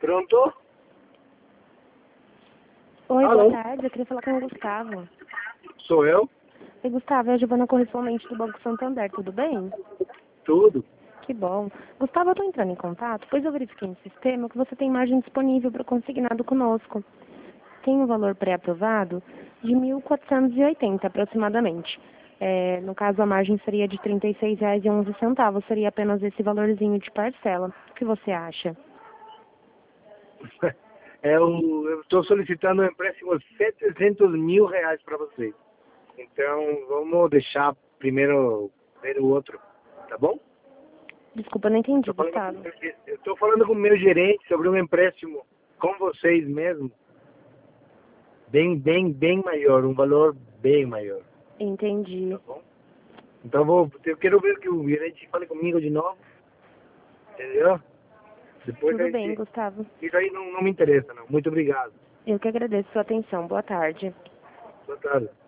Pronto? Oi, Alô? boa tarde. Eu queria falar com o Gustavo. Sou eu? Oi, Gustavo, é a Giovana, correspondente do Banco Santander. Tudo bem? Tudo. Que bom. Gustavo, eu estou entrando em contato, pois eu verifiquei no sistema que você tem margem disponível para consignado conosco. Tem um valor pré-aprovado de 1.480 aproximadamente. No caso, a margem seria de R$ 36,11. Seria apenas esse valorzinho de parcela. O que você acha? Eu estou solicitando um empréstimo de R$ 700.000 para vocês. Então, vamos deixar primeiro ver o outro, tá bom? Desculpa, eu não entendi, Gustavo. Eu estou falando com o meu gerente sobre um empréstimo com vocês mesmo, bem maior, um valor bem maior, Entendi. tá bom? Então, eu quero ver que o gerente fale comigo de novo, entendeu? Depois Tudo a bem, gente, Gustavo. isso aí não me interessa, não. Muito obrigado. Eu que agradeço sua atenção. Boa tarde. Boa tarde.